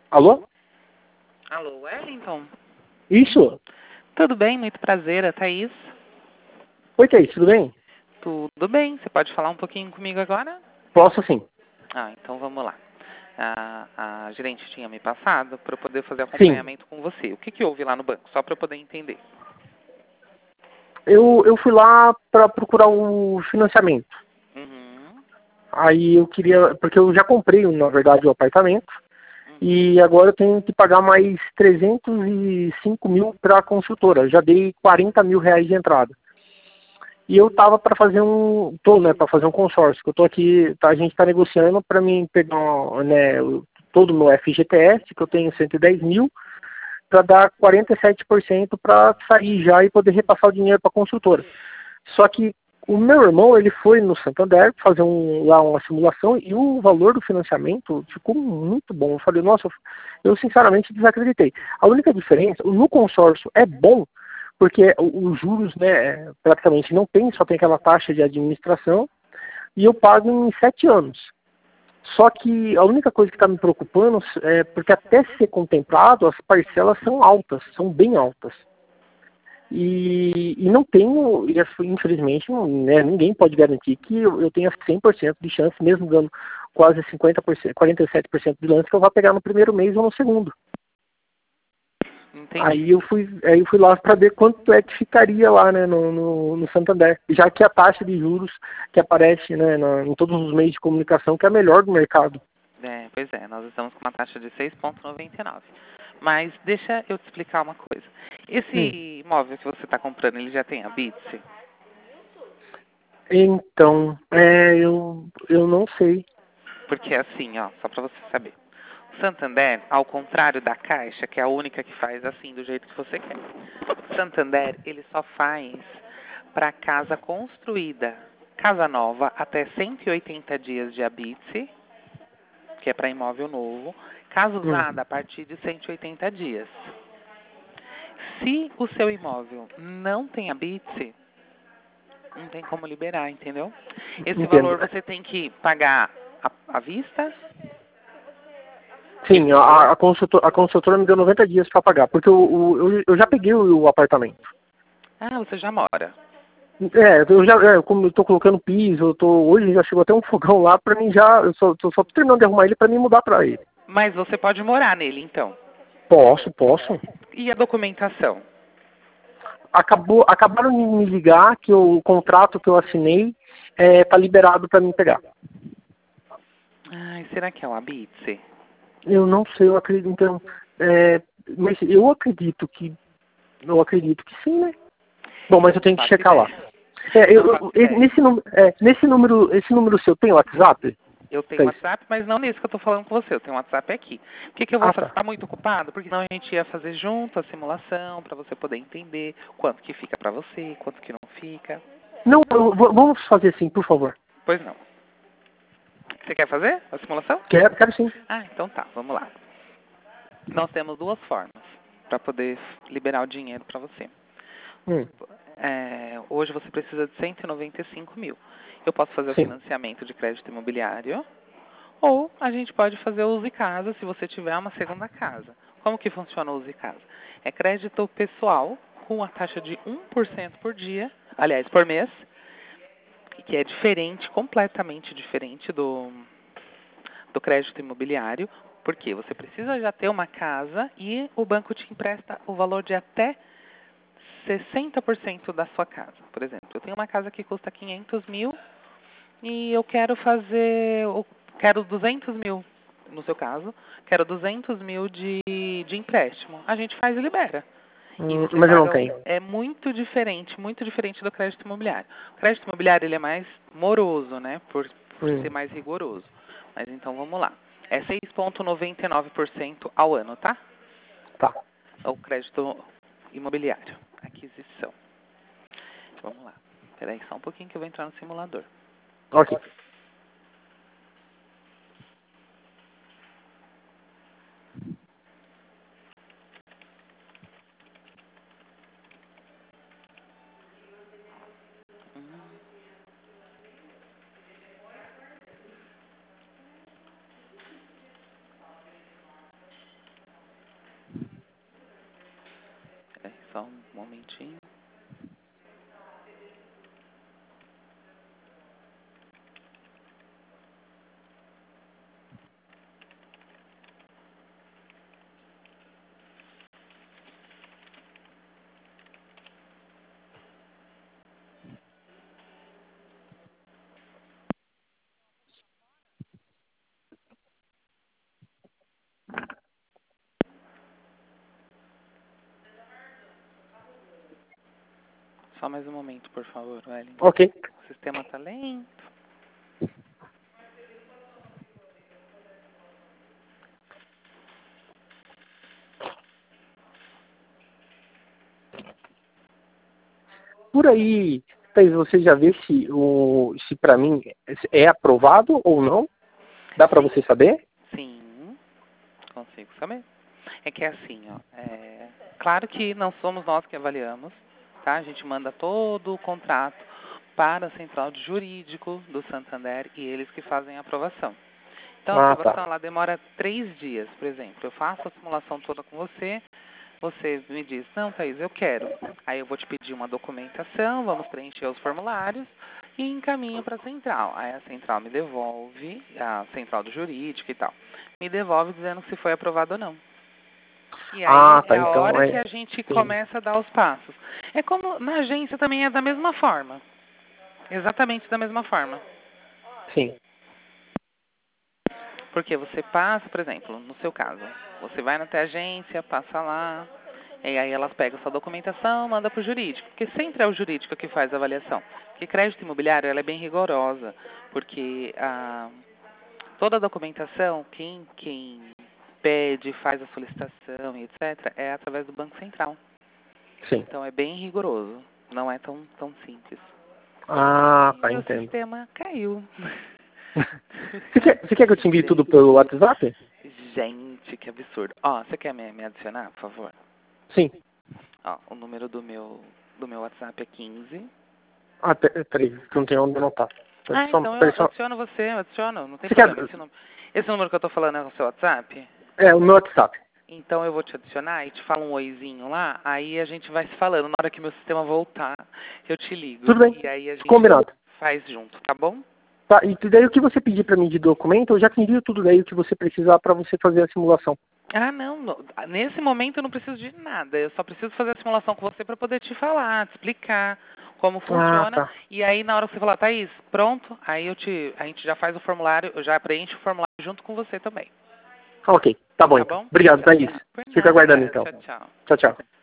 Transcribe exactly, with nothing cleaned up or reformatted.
Alô? Alô, Wellington? Isso? Tudo bem? Muito prazer, é Thaís. Oi, Thaís, tudo bem? Tudo bem. Você pode falar um pouquinho comigo agora? Posso sim. Ah, então vamos lá. A, a gerente tinha me passado para eu poder fazer Sim. acompanhamento com você. O que, que houve lá no banco? Só para eu poder entender. Eu, eu fui lá para procurar o financiamento. Uhum. Aí eu queria, porque eu já comprei, na verdade, o apartamento. Uhum. E agora eu tenho que pagar mais trezentos e cinco mil para a construtora. Já dei quarenta mil reais de entrada. E eu tava para fazer um, tô, né, para fazer um consórcio. Que eu tô aqui, tá, a gente está negociando para mim pegar, né, o- todo o meu F G T S, que eu tenho cento e dez mil, para dar quarenta e sete por cento para sair já e poder repassar o dinheiro para a construtora. Só que o meu irmão, ele foi no Santander fazer um, lá uma simulação e o valor do financiamento ficou muito bom. Eu falei, nossa, eu sinceramente desacreditei. A única diferença, no consórcio é bom, porque o- os juros, né, praticamente não tem, só tem aquela taxa de administração, e eu pago em sete anos. Só que a única coisa que está me preocupando é porque até ser contemplado, as parcelas são altas, são bem altas. E, e não tenho, e, assim, infelizmente, né, ninguém pode garantir que eu, eu tenha cem por cento de chance, mesmo dando quase cinquenta por cento, quarenta e sete por cento de lance, que eu vou pegar no primeiro mês ou no segundo. Entendi. Aí eu fui, aí eu fui lá para ver quanto é que ficaria lá, né, no, no, no Santander, já que a taxa de juros que aparece, né, na, em todos os meios de comunicação, que é a melhor do mercado. É, pois é, nós estamos com uma taxa de seis vírgula noventa e nove. Mas deixa eu te explicar uma coisa. Hum. Esse imóvel que você está comprando, ele já tem a Bitse? Então, é, eu, eu não sei. Porque assim, ó, só para você saber. O Santander, ao contrário da Caixa, que é a única que faz assim, do jeito que você quer. O Santander, ele só faz para casa construída, casa nova, até cento e oitenta dias de habite, que é para imóvel novo. Casa Hum. usada a partir de cento e oitenta dias. Se o seu imóvel não tem habite, não tem como liberar, entendeu? Esse Entendo. valor você tem que pagar à à vista, Sim, esse a, valor. a, consultora, a consultora me deu noventa dias para pagar, porque eu, eu, eu eu já peguei o, o apartamento. Ah, você já mora. É, eu já, é, como eu tô colocando piso, eu tô, hoje já chegou até um fogão lá pra mim já, eu só, tô só tô terminando de arrumar ele pra mim mudar pra ele. Mas você pode morar nele, então. Posso, posso. E a documentação? Acabou, acabaram de me ligar que o contrato que eu assinei é, tá liberado pra mim pegar. Ai, será que é o habite? Eu não sei, eu acredito, então, é, mas eu acredito que, eu acredito que sim, né? Bom, mas Eu eu não tenho que faço checar lá. ideia. É, eu, Não faço eu- esse- ideia. nesse, número, é, nesse número, esse número seu tem WhatsApp? Eu tenho Fez. WhatsApp, mas não nesse que eu tô falando com você. Eu tenho WhatsApp aqui. O que, que eu vou Ah, fazer? tá. Tá muito ocupado? Porque senão a gente ia fazer junto a simulação para você poder entender quanto que fica para você, quanto que não fica. Não, eu vou- vamos fazer assim, por favor. Pois não. Você quer fazer a simulação? Quero, quero sim. Ah, então tá. Vamos lá. Nós temos duas formas para poder liberar o dinheiro para você. Hum, É, hoje você precisa de cento e noventa e cinco mil. Eu posso fazer o sim. financiamento de crédito imobiliário ou a gente pode fazer o Use Casa se você tiver uma segunda casa. Como que funciona o Use Casa? É crédito pessoal com a taxa de um por cento por dia, aliás, por mês, que é diferente, completamente diferente do, do crédito imobiliário, porque você precisa já ter uma casa e o banco te empresta o valor de até sessenta por cento da sua casa. Por exemplo, eu tenho uma casa que custa quinhentos mil e eu quero fazer, eu quero duzentos mil, no seu caso, quero duzentos mil de, de empréstimo. A gente faz e libera. E Hum, você mas eu não paga, tenho. é muito diferente, muito diferente do crédito imobiliário. O crédito imobiliário ele é mais moroso, né, por, por Hum, ser mais rigoroso. Mas então vamos lá. É seis vírgula noventa e nove por cento ao ano, tá? tá. O crédito imobiliário, aquisição. Vamos lá. Espera aí só um pouquinho que eu vou entrar no simulador. Ok. Só um momentinho. Só mais um momento, por favor, Wellington. Ok. O sistema tá lento. Por aí, Thaís, você já vê se, o, se para mim é aprovado ou não? Dá para você saber? Sim, consigo saber. É que é assim, ó. É... Claro que não somos nós que avaliamos, tá? A gente manda todo o contrato para a central de jurídico do Santander e eles que fazem a aprovação. Então, a Ah, aprovação tá. ela demora três dias, por exemplo. Eu faço a simulação toda com você, você me diz, não, Thaís, eu quero. Aí eu vou te pedir uma documentação, vamos preencher os formulários e encaminho para a central. Aí a central me devolve, a central do jurídico e tal, me devolve dizendo se foi aprovado ou não. E aí Ah, é tá. a Então hora que é. a gente Sim. começa a dar os passos. É como na agência também é da mesma forma. Exatamente da mesma forma. Sim. Porque você passa, por exemplo, no seu caso, você vai até a agência, passa lá, e aí elas pegam sua documentação, manda para o jurídico, porque sempre é o jurídico que faz a avaliação. Porque crédito imobiliário ela é bem rigorosa, porque a, toda a documentação, quem, quem pede, faz a solicitação e etcétera, é através do Banco Central. Sim. Então é bem rigoroso, não é tão, tão simples. Ah, E o tá, meu entendo. sistema caiu. Você quer, você quer que eu te envie tudo pelo WhatsApp? Gente, que absurdo. Ó, você quer me, me adicionar, por favor? Sim. Ó, o número do meu, do meu WhatsApp é quinze. Ah, pe- peraí, que eu não tenho onde anotar. Peraí, Ah, só, então eu peraí, só. adiciono você, eu adiciono, não tem Você quer. problema. Esse, nú- esse número que eu tô falando é o seu WhatsApp? É, o meu WhatsApp. Então eu vou te adicionar e te falo um oizinho lá, aí a gente vai se falando. Na hora que meu sistema voltar, eu te ligo. Tudo bem. E aí a gente Combinado. faz junto, tá bom? Tá, e daí o que você pedir pra mim de documento, eu já te envio tudo daí o que você precisar pra você fazer a simulação. Ah, não, não. Nesse momento eu não preciso de nada. Eu só preciso fazer a simulação com você para poder te falar, te explicar como Ah, funciona. tá. E aí na hora que você falar, Thaís, pronto, aí eu te, a gente já faz o formulário, eu já preencho o formulário junto com você também. Ok, tá bom Tá então. bom? Obrigado, Thaís. Por Fica aguardando nada. então. Tchau, tchau. Tchau, tchau.